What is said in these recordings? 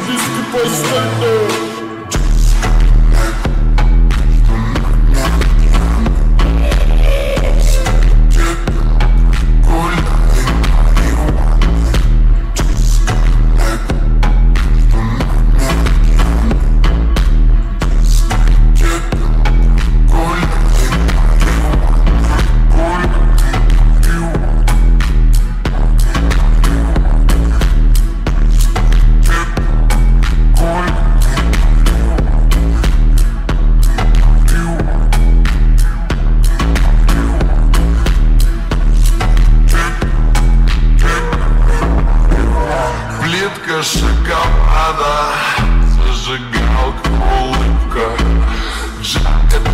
диски по стене. Шоколада, зажигалка, улыбка, жакет,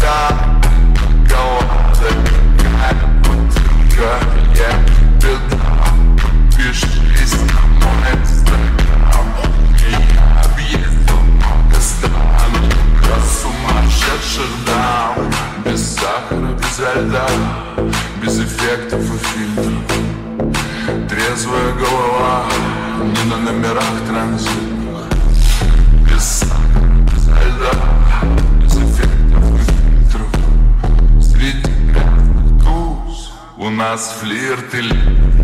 шоколада, какая бутылка. Я тебе дам, подпишись на мой инстаграм. Я объездил много стран, до сумасшедших дам. Без сахара, без льда, без эффектов и фильтров. Трезвая голова, не на номерах транзитных. Без сахара, без льда, без эффектов и фильтров. Среди грязных туз у нас флирт и лето.